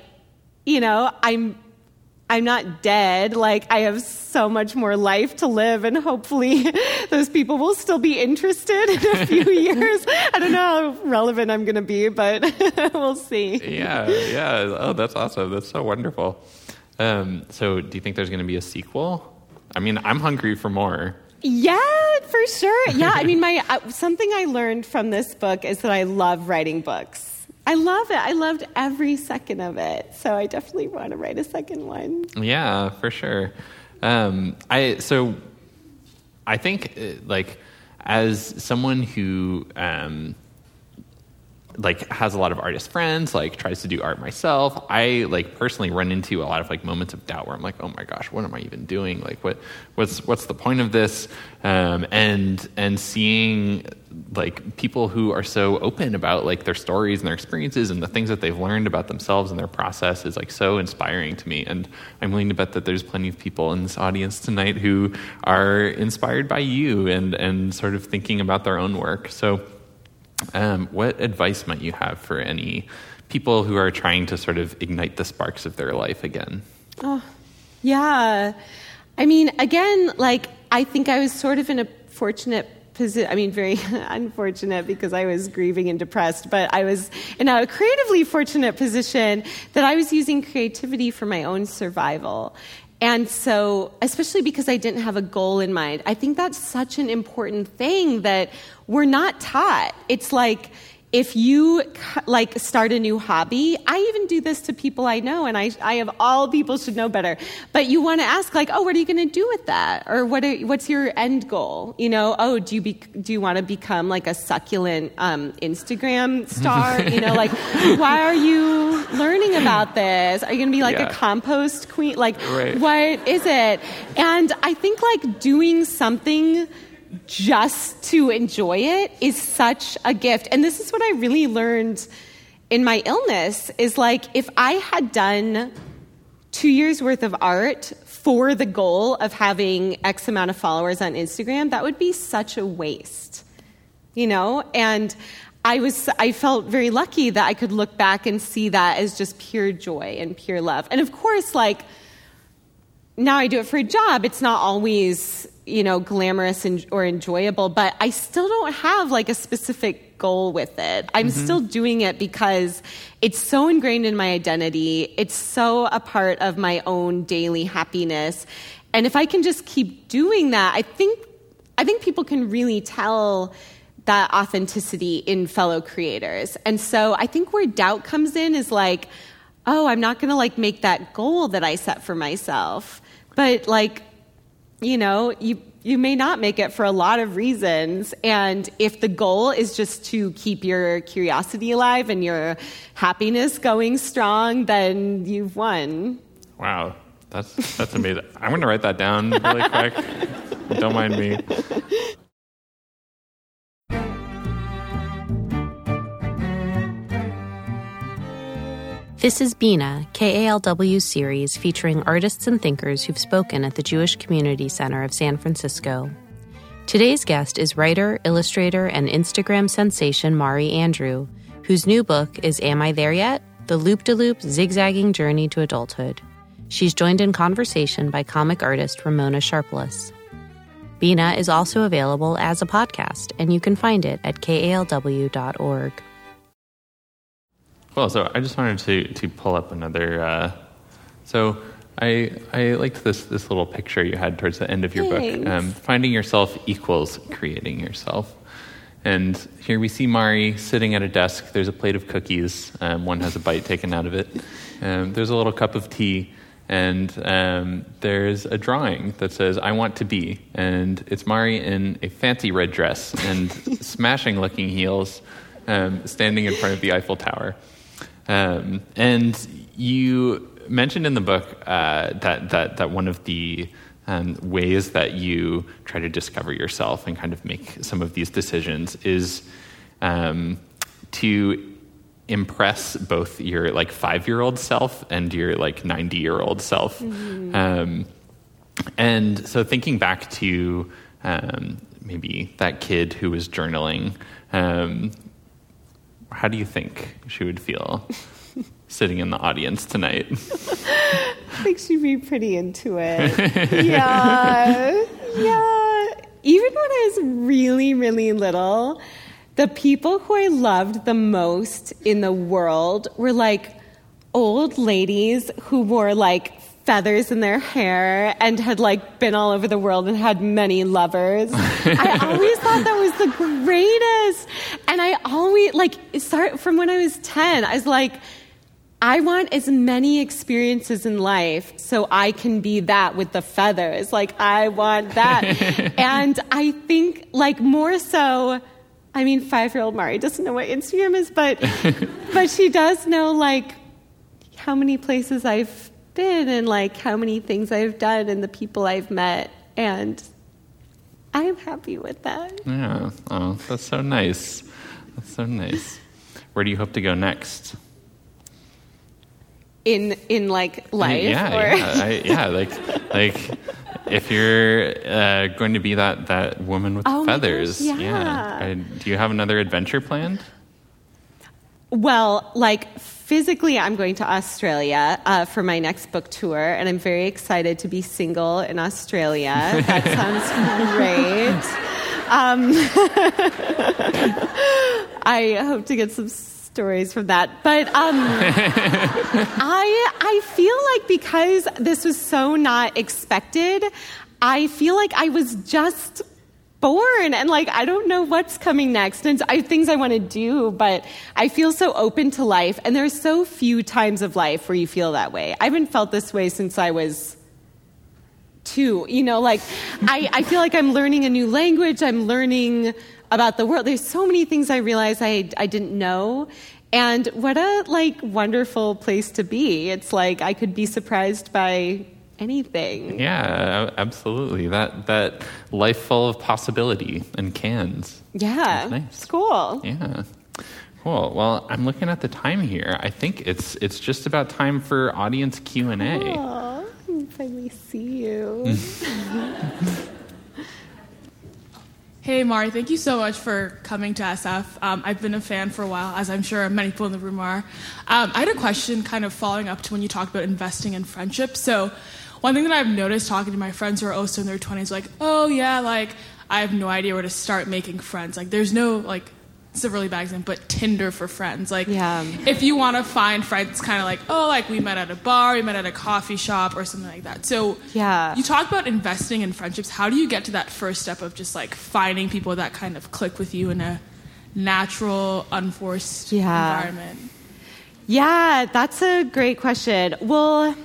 Speaker 4: I'm not dead. Like, I have so much more life to live, and hopefully those people will still be interested in a few years. I don't know how relevant I'm going to be, but we'll see.
Speaker 3: Yeah. Oh, that's awesome. That's so wonderful. So do you think there's going to be a sequel? I mean, I'm hungry for more.
Speaker 4: Yeah, for sure. Yeah, I mean, something I learned from this book is that I love writing books. I love it. I loved every second of it. So I definitely want to write a second one. Yeah,
Speaker 3: for sure. I think, like, as someone who has a lot of artist friends, like tries to do art myself, I like personally run into a lot of like moments of doubt where I'm like, oh my gosh, what am I even doing? Like, what's the point of this? And seeing like people who are so open about like their stories and their experiences and the things that they've learned about themselves and their process is like so inspiring to me. And I'm willing to bet that there's plenty of people in this audience tonight who are inspired by you and sort of thinking about their own work. So what advice might you have for any people who are trying to sort of ignite the sparks of their life again?
Speaker 4: Oh, yeah. I mean, again, like, I think I was sort of in a fortunate position. I mean, very unfortunate because I was grieving and depressed, but I was in a creatively fortunate position that I was using creativity for my own survival. And so, especially because I didn't have a goal in mind, I think that's such an important thing that we're not taught. It's like, if you like start a new hobby, I even do this to people I know, and I have all people should know better. But you want to ask, like, oh, what are you going to do with that? Or what's your end goal? Oh, do you want to become like a succulent Instagram star? Like, why are you learning about this? Are you going to be like a compost queen? Like, right. What is it? And I think like doing something just to enjoy it is such a gift. And this is what I really learned in my illness is like, if I had done 2 years worth of art for the goal of having X amount of followers on Instagram, that would be such a waste, And I felt very lucky that I could look back and see that as just pure joy and pure love. And of course, like, now I do it for a job. It's not always glamorous or enjoyable, but I still don't have like a specific goal with it. I'm still doing it because it's so ingrained in my identity. It's so a part of my own daily happiness. And if I can just keep doing that, I think people can really tell that authenticity in fellow creators. And so I think where doubt comes in is like, oh, I'm not going to like make that goal that I set for myself. But like, you may not make it for a lot of reasons. And if the goal is just to keep your curiosity alive and your happiness going strong, then you've won.
Speaker 3: Wow. That's amazing. I'm going to write that down really quick. Don't mind me.
Speaker 1: This is Bina, KALW's series featuring artists and thinkers who've spoken at the Jewish Community Center of San Francisco. Today's guest is writer, illustrator, and Instagram sensation Mari Andrew, whose new book is Am I There Yet? The Loop-de-Loop Zigzagging Journey to Adulthood. She's joined in conversation by comic artist Ramona Sharpless. Bina is also available as a podcast, and you can find it at kalw.org.
Speaker 3: Cool. So I just wanted to pull up another. So I liked this little picture you had towards the end of your book. Finding yourself equals creating yourself. And here we see Mari sitting at a desk. There's a plate of cookies. One has a bite taken out of it. There's a little cup of tea. And there's a drawing that says, I want to be. And it's Mari in a fancy red dress and smashing-looking heels standing in front of the Eiffel Tower. And you mentioned in the book that one of the ways that you try to discover yourself and kind of make some of these decisions is to impress both your 5-year-old self and your 90-year-old self. And so thinking back to maybe that kid who was journaling, how do you think she would feel sitting in the audience tonight?
Speaker 4: I think she'd be pretty into it. Yeah. Even when I was really, really little, the people who I loved the most in the world were old ladies who wore feathers in their hair and had been all over the world and had many lovers. I always thought that was the greatest. And I always start from when I was 10. I was I want as many experiences in life so I can be that with the feathers. I want that. And I think more so, 5-year-old Mari doesn't know what Instagram is, but she does know how many places I've been and how many things I've done and the people I've met, and I am happy with that.
Speaker 3: Yeah. Oh, that's so nice. That's so nice. Where do you hope to go next?
Speaker 4: In life?
Speaker 3: If you're going to be that woman with the feathers.
Speaker 4: Gosh, yeah.
Speaker 3: Do you have another adventure planned?
Speaker 4: Well, physically, I'm going to Australia for my next book tour, and I'm very excited to be single in Australia. That sounds great. I hope to get some stories from that. But I feel because this was so not expected, I feel I was just born, and I don't know what's coming next, and things I want to do, but I feel so open to life, and there's so few times of life where you feel that way. I haven't felt this way since I was 2. I feel I'm learning a new language. I'm learning about the world. There's so many things I realize I didn't know, and what a wonderful place to be. It's I could be surprised by anything.
Speaker 3: Yeah, absolutely. That life full of possibility and cans.
Speaker 4: Yeah,
Speaker 3: that's nice.
Speaker 4: It's cool.
Speaker 3: Yeah, cool. Well, I'm looking at the time here. I think it's just about time for audience Q&A.
Speaker 4: Aww, I can finally see you.
Speaker 5: Hey, Mari, thank you so much for coming to SF. I've been a fan for a while, as I'm sure many people in the room are. I had a question kind of following up to when you talked about investing in friendship. So one thing that I've noticed talking to my friends who are also in their 20s, like, oh yeah, like I have no idea where to start making friends. Like there's no, like, it's a really bad example, but Tinder for friends. Like, if you want to find friends, it's kind of like, oh, like we met at a bar, we met at a coffee shop or something like that. So you talk about investing in friendships. How do you get to that first step of just like finding people that kind of click with you in a natural, unforced environment?
Speaker 4: Yeah, that's a great question. Well,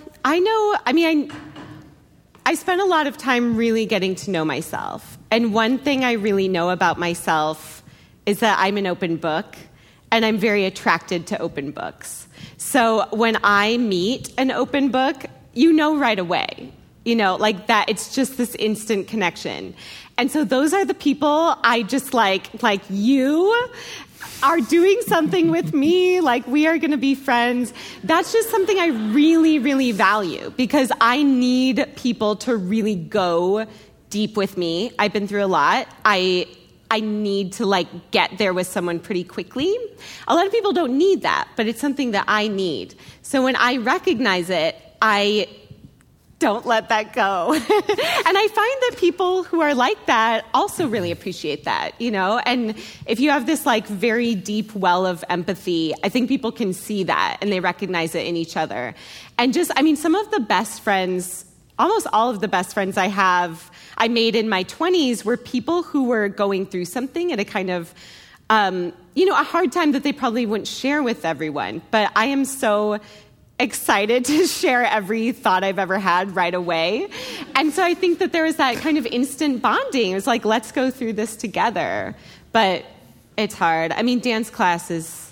Speaker 4: I spent a lot of time really getting to know myself. And one thing I really know about myself is that I'm an open book, and I'm very attracted to open books. So when I meet an open book, you know right away, like that, it's just this instant connection. And so those are the people I just like you are doing something with me, like we are going to be friends. That's just something I really, really value, because I need people to really go deep with me. I've been through a lot. I need to like get there with someone pretty quickly. A lot of people don't need that, but it's something that I need. So when I recognize it, I don't let that go. And I find that people who are like that also really appreciate that, And if you have this like very deep well of empathy, I think people can see that and they recognize it in each other. And some of the best friends, almost all of the best friends I made in my 20s were people who were going through something at a kind of, a hard time that they probably wouldn't share with everyone. But I am so excited to share every thought I've ever had right away. And so I think that there was that kind of instant bonding. It was like, let's go through this together. But it's hard. Dance class is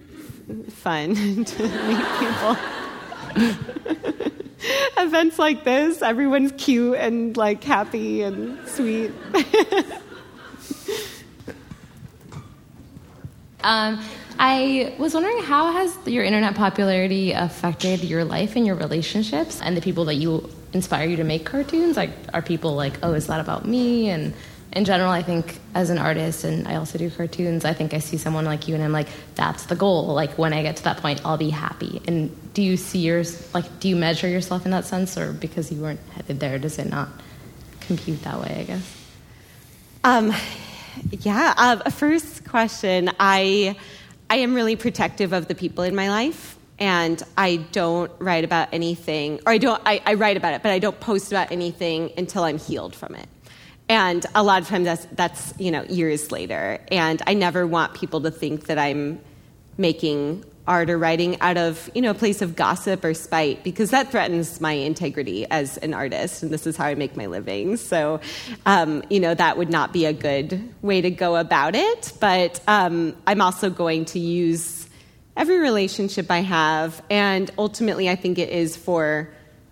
Speaker 4: fun to meet people. Events like this, everyone's cute and like happy and sweet.
Speaker 6: I was wondering, how has your internet popularity affected your life and your relationships and the people that you inspire you to make cartoons? Like, are people like, oh, is that about me? And in general, I think as an artist, and I also do cartoons, I think I see someone like you and I'm like, that's the goal. Like, when I get to that point, I'll be happy. And do you see do you measure yourself in that sense, or because you weren't headed there, does it not compute that way, I guess? First question, I am really protective of the people in my life, and I don't write about anything, or I write about it, but I don't post about anything until I'm healed from it. And a lot of times that's years later. And I never want people to think that I'm making art or writing out of, a place of gossip or spite, because that threatens my integrity as an artist, and this is how I make my living. So, that would not be a good way to go about it. But I'm also going to use every relationship I have, and ultimately I think it is for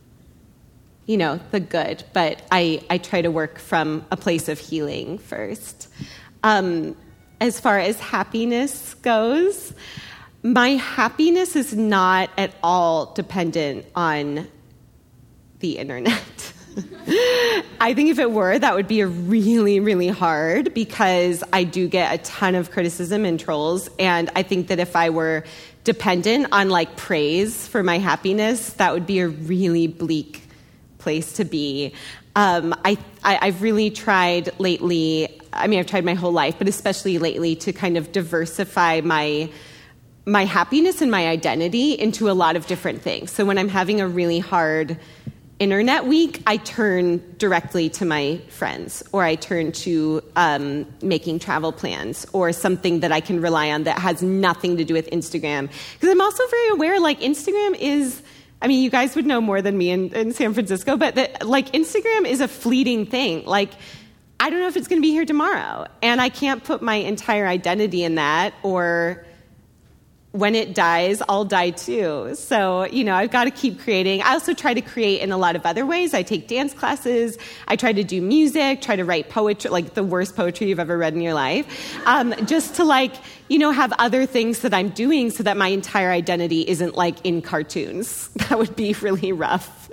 Speaker 6: the good, but I try to work from a place of healing first. As far as happiness goes, my happiness is not at all dependent on the internet. I think if it were, that would be really, really hard, because I do get a ton of criticism and trolls, and I think that if I were dependent on like praise for my happiness, that would be a really bleak place to be. I've really tried lately, I've tried my whole life, but especially lately, to kind of diversify my happiness and my identity into a lot of different things. So when I'm having a really hard internet week, I turn directly to my friends, or I turn to making travel plans, or something that I can rely on that has nothing to do with Instagram. Because I'm also very aware, like, Instagram is, you guys would know more than me in San Francisco, but Instagram is a fleeting thing. Like, I don't know if it's going to be here tomorrow, and I can't put my entire identity in that, or when it dies, I'll die too. So, I've got to keep creating. I also try to create in a lot of other ways. I take dance classes. I try to do music, try to write poetry, like the worst poetry you've ever read in your life, just to have other things that I'm doing so that my entire identity isn't in cartoons. That would be really rough.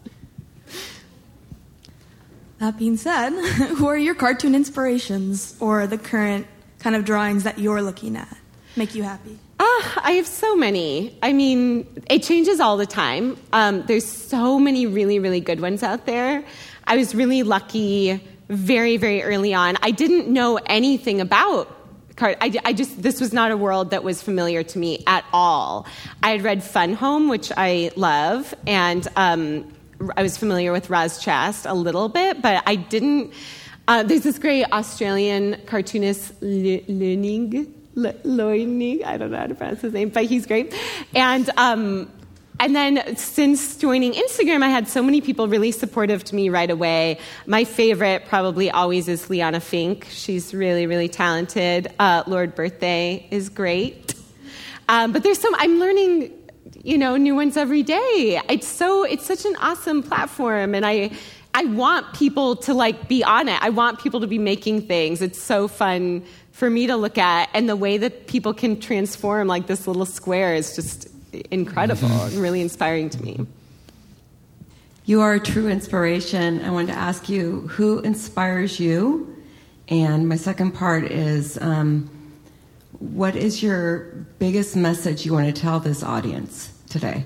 Speaker 7: That being said, who are your cartoon inspirations, or the current kind of drawings that you're looking at make you happy?
Speaker 4: I have so many. I mean, it changes all the time. There's so many really, really good ones out there. I was really lucky very, very early on. I didn't know anything about this was not a world that was familiar to me at all. I had read Fun Home, which I love, and I was familiar with Roz Chast a little bit, but I didn't. There's this great Australian cartoonist, Loining, I don't know how to pronounce his name, but he's great. And then since joining Instagram, I had so many people really supportive to me right away. My favorite probably always is Liana Fink. She's really, really talented. Lord Birthday is great. But I'm learning, new ones every day. It's such an awesome platform, and I want people to be on it. I want people to be making things. It's so fun for me to look at, and the way that people can transform this little square is just incredible and really inspiring to me.
Speaker 8: You are a true inspiration. I wanted to ask you, who inspires you? And my second part is, what is your biggest message you want to tell this audience today?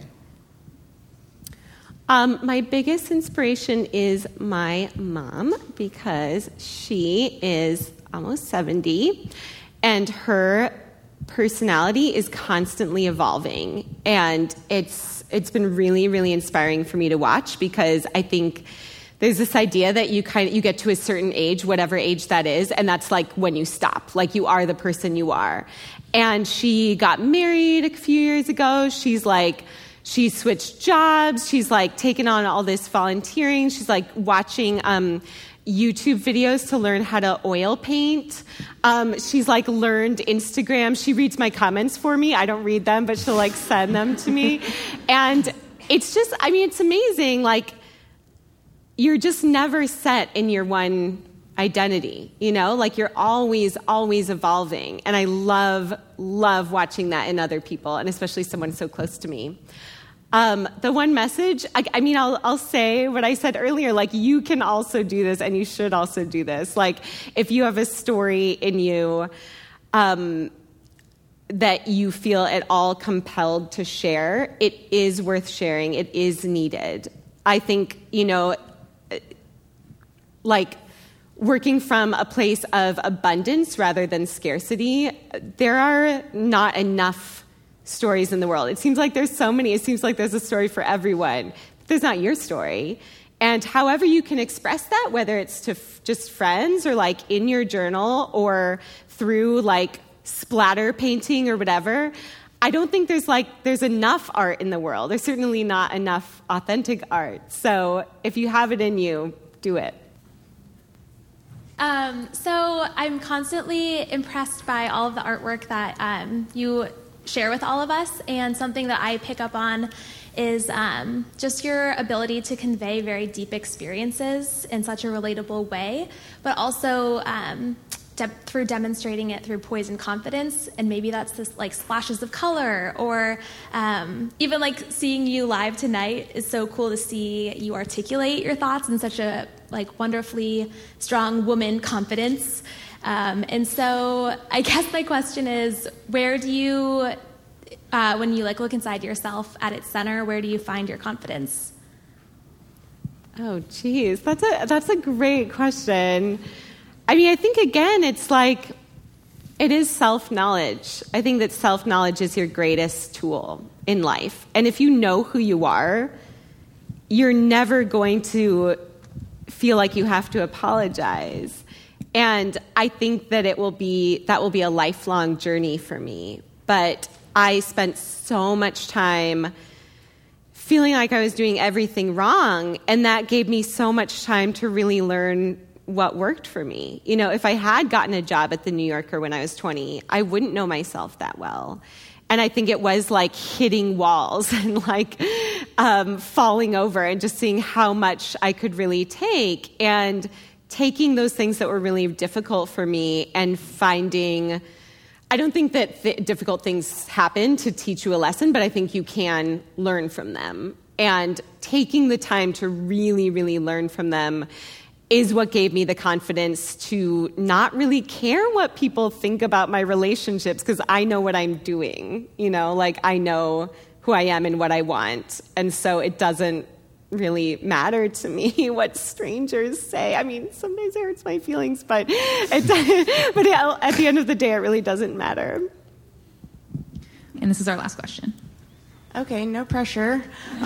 Speaker 4: My biggest inspiration is my mom, because she is almost 70, and her personality is constantly evolving, and it's been really, really inspiring for me to watch, because I think there's this idea that you get to a certain age, whatever age that is, and that's when you stop, you are the person you are. And she got married a few years ago. She switched jobs. She's taken on all this volunteering. She's watching YouTube videos to learn how to oil paint. She's learned Instagram. She reads my comments for me. I don't read them, but she'll send them to me. And it's just, it's amazing. You're just never set in your one identity, you're always, always evolving. And I love watching that in other people, and especially someone so close to me. The one message, I'll say what I said earlier, you can also do this, and you should also do this. If you have a story in you that you feel at all compelled to share, it is worth sharing. It is needed. I think, working from a place of abundance rather than scarcity, there are not enough stories in the world. It seems like there's so many. It seems like there's a story for everyone. But there's not your story. And however you can express that, whether it's to just friends or in your journal or through splatter painting or whatever, I don't think there's enough art in the world. There's certainly not enough authentic art. So if you have it in you, do it.
Speaker 9: So I'm constantly impressed by all of the artwork that you share with all of us, and something that I pick up on is just your ability to convey very deep experiences in such a relatable way, but also through demonstrating it through poise and confidence. And maybe that's this splashes of color, or even seeing you live tonight is so cool to see you articulate your thoughts in such a wonderfully strong woman confidence. And so I guess my question is, where do you, when you look inside yourself at its center, where do you find your confidence?
Speaker 4: Oh, geez, that's a great question. I think again, it's it is self-knowledge. I think that self-knowledge is your greatest tool in life. And if you know who you are, you're never going to feel like you have to apologize. And I think that that will be a lifelong journey for me. But I spent so much time feeling like I was doing everything wrong, and that gave me so much time to really learn what worked for me. If I had gotten a job at The New Yorker when I was 20, I wouldn't know myself that well. And I think it was hitting walls and falling over and just seeing how much I could really take, and taking those things that were really difficult for me and finding, I don't think that difficult things happen to teach you a lesson, but I think you can learn from them. And taking the time to really, really learn from them is what gave me the confidence to not really care what people think about my relationships, because I know what I'm doing, like I know who I am and what I want. And so it doesn't really matter to me what strangers say. I mean, sometimes it hurts my feelings, but at the end of the day, it really doesn't matter.
Speaker 10: And this is our last question.
Speaker 11: Okay, no pressure.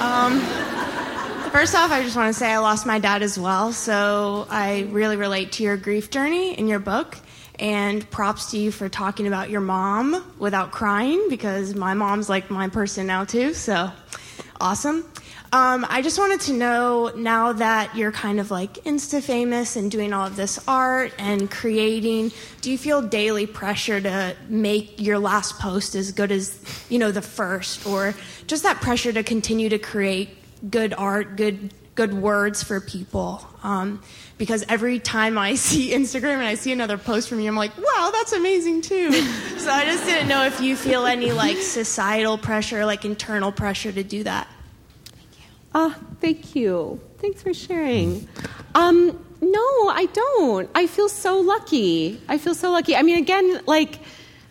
Speaker 11: First off, I just want to say I lost my dad as well, so I really relate to your grief journey in your book, and props to you for talking about your mom without crying, because my mom's like my person now too, so awesome. I just wanted to know, now that you're kind of like Insta famous and doing all of this art and creating, do you feel daily pressure to make your last post as good as, the first, or just that pressure to continue to create good art, good words for people? Because every time I see Instagram and I see another post from you, I'm like, wow, that's amazing too. So I just didn't know if you feel any like societal pressure, like internal pressure to do that.
Speaker 4: Oh, thank you. Thanks for sharing. No, I don't. I feel so lucky. I mean, again, like,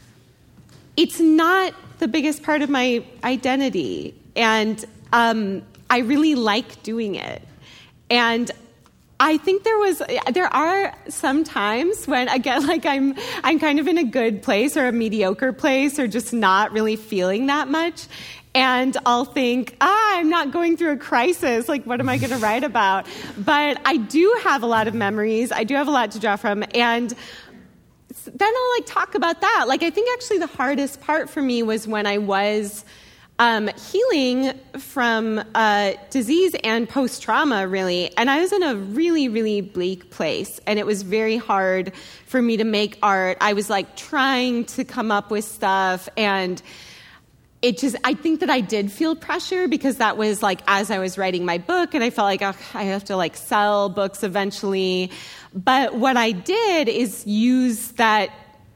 Speaker 4: it's not the biggest part of my identity. And I really like doing it. And I think there are some times when, again, like I'm kind of in a good place or a mediocre place or just not really feeling that much. And I'll think, I'm not going through a crisis. Like, what am I going to write about? But I do have a lot of memories. I do have a lot to draw from. And then I'll talk about that. Like, I think actually the hardest part for me was when I was healing from disease and post-trauma, really. And I was in a really, really bleak place. And it was very hard for me to make art. I was trying to come up with stuff, and I think that I did feel pressure, because that was as I was writing my book, and I felt like I have to sell books eventually. But what I did is use that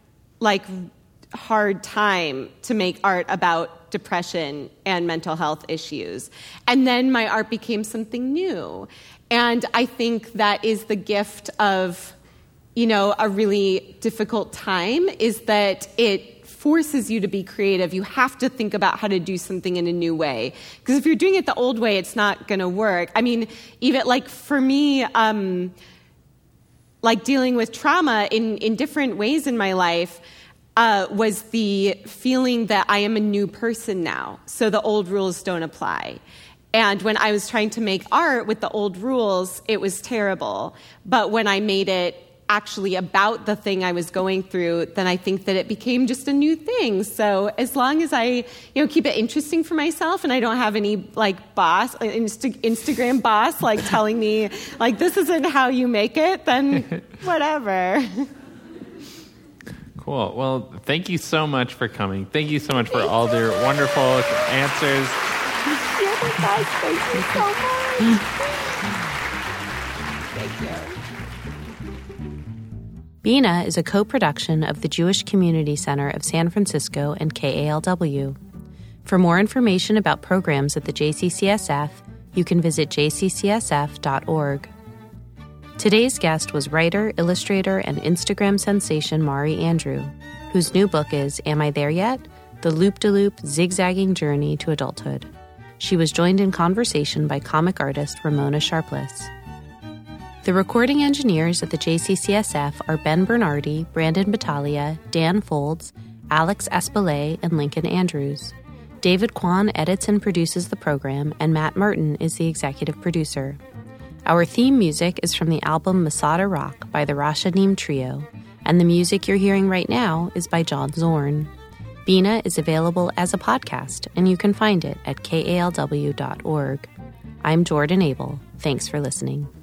Speaker 4: hard time to make art about depression and mental health issues. And then my art became something new. And I think that is the gift of, a really difficult time, is that it forces you to be creative. You have to think about how to do something in a new way. Because if you're doing it the old way, it's not going to work. I mean, even for me, dealing with trauma in different ways in my life was the feeling that I am a new person now. So the old rules don't apply. And when I was trying to make art with the old rules, it was terrible. But when I made it actually about the thing I was going through, then I think that it became just a new thing. So as long as I, keep it interesting for myself, and I don't have any boss, Instagram boss, telling me this isn't how you make it, then whatever.
Speaker 3: Cool. Well, thank you so much for coming. Thank you so much for all their wonderful answers.
Speaker 4: Thank you so much. Thank you.
Speaker 1: Bina is a co-production of the Jewish Community Center of San Francisco and KALW. For more information about programs at the JCCSF, you can visit jccsf.org. Today's guest was writer, illustrator, and Instagram sensation Mari Andrew, whose new book is Am I There Yet? The Loop-de-Loop Zigzagging Journey to Adulthood. She was joined in conversation by comic artist Ramona Sharpless. The recording engineers at the JCCSF are Ben Bernardi, Brandon Battaglia, Dan Folds, Alex Espelay, and Lincoln Andrews. David Kwan edits and produces the program, and Matt Merton is the executive producer. Our theme music is from the album Masada Rock by the Rashadim Trio, and the music you're hearing right now is by John Zorn. Bina is available as a podcast, and you can find it at kalw.org. I'm Jordan Abel. Thanks for listening.